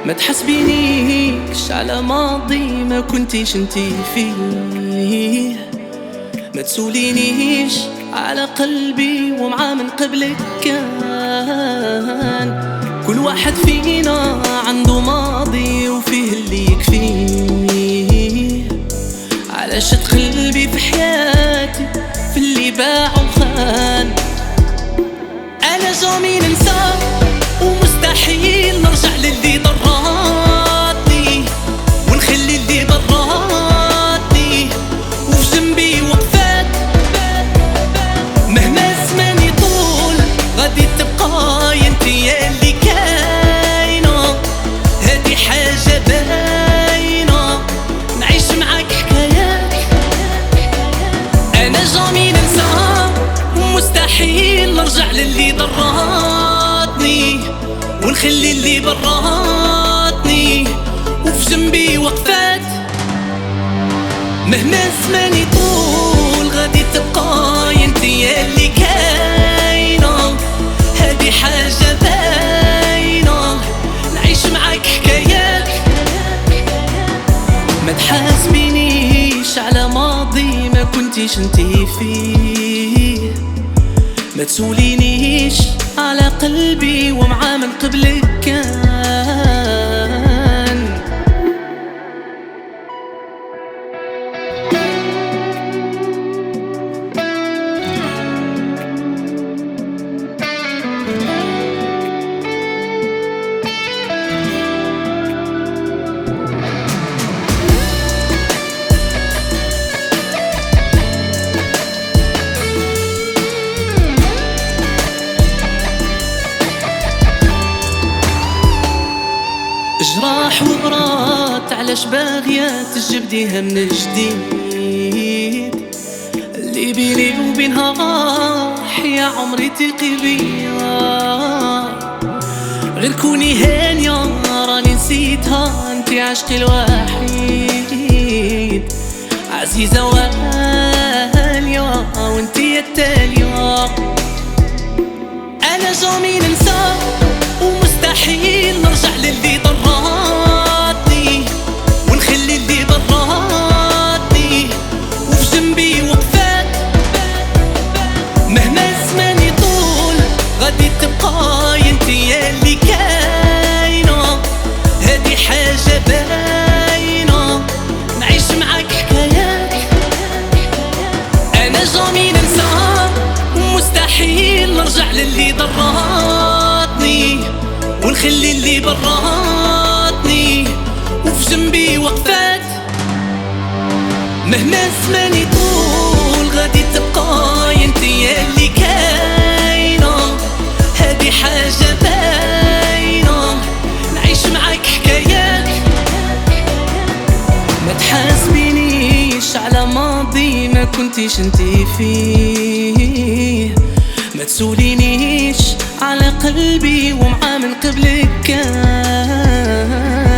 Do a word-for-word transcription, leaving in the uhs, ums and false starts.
ما تحسبينيش على ماضي ما كنتيش انتي فيه، ما تسولينيش على قلبي ومعاه من قبلك كان. كل واحد فينا عنده ماضي وفيه اللي يكفيه، علاش تقلبي في حياتي في اللي باع وخان. انا جامي ننسى ومستحيل نرجع للي ضراتني، ونخلي اللي ضراتني وفي جنبي وقفات. مهما الزمان يطول غادي تبقاي انتي يا اللي كاينة، هادي حاجة باينة نعيش معاك حكايات. انا جامي ننسى ومستحيل نرجع للي ضراتني، ونخلي اللي براتني وفي جنبي وقفات. مهما الزمان يطول غادي تبقاي انتي يا اللي كاينة، هادي حاجة باينة نعيش معاك حكايات. ما تحاسبينيش على ماضي ما كنتيش انتي فيه، ما تسولينيش على قلبي ومعاه من قبلك كان. جراح وغرات علاش باغية تجبديها من جديد، اللي بيني وبينها راح يا عمري تقي بيا. غير كوني هانية راني نسيتها انتي عشقي الوحيد، عزيزة وغالية وانتي التالية. انا جامي ننسى ومستحيل نرجع للي ضراتني، ونخلي اللي ضراتني وفي جنبي وقفات. مهما الزمان يطول غادي تبقاي انتي يا اللي كاينة، هادي حاجة باينة نعيش معاك حكايات. انا جامي ننسى ومستحيل نرجع للي ضراتني، ونخلي اللي براتني وفي جنبي وقفات. مهما الزمان يطول غادي تبقاي انتي يا اللي كاينة، هادي حاجة باينة نعيش معاك حكايات. ما تحاسبينيش على ماضي ما كنتيش انتي فيه، ما تسولينيش على قلبي ومعاه من قبلك كان.